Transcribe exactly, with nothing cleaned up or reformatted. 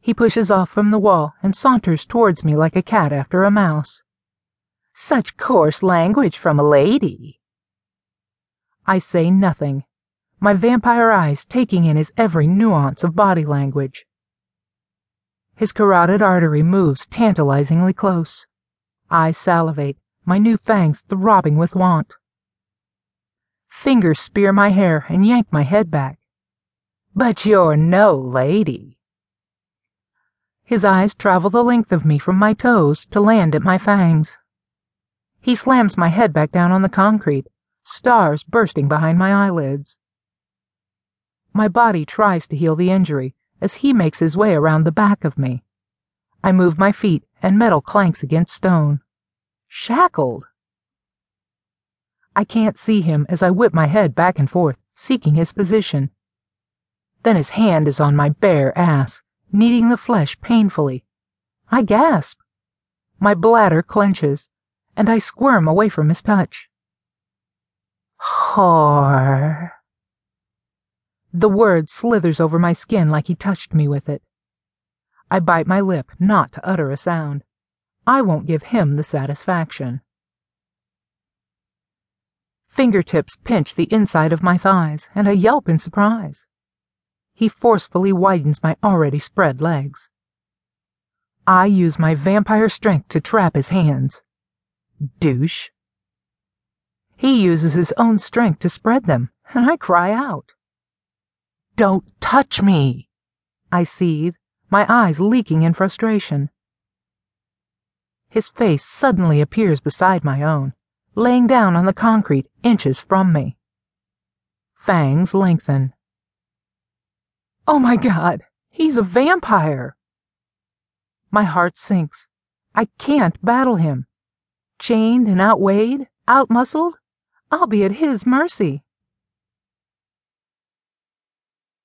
He pushes off from the wall and saunters towards me like a cat after a mouse. Such coarse language from a lady. I say nothing, my vampire eyes taking in his every nuance of body language. His carotid artery moves tantalizingly close. I salivate, my new fangs throbbing with want. Fingers spear my hair and yank my head back. But you're no lady. His eyes travel the length of me from my toes to land at my fangs. He slams my head back down on the concrete, stars bursting behind my eyelids. My body tries to heal the injury as he makes his way around the back of me. I move my feet and metal clanks against stone. Shackled. I can't see him as I whip my head back and forth, seeking his position. Then his hand is on my bare ass, kneading the flesh painfully. I gasp. My bladder clenches, and I squirm away from his touch. Whore. The word slithers over my skin like he touched me with it. I bite my lip not to utter a sound. I won't give him the satisfaction. Fingertips pinch the inside of my thighs, and I yelp in surprise. He forcefully widens my already spread legs. I use my vampire strength to trap his hands. Douche. He uses his own strength to spread them, and I cry out. Don't touch me! I seethe, my eyes leaking in frustration. His face suddenly appears beside my own, laying down on the concrete inches from me. Fangs lengthen. Oh my God, he's a vampire! My heart sinks. I can't battle him. Chained and outweighed, outmuscled, I'll be at his mercy.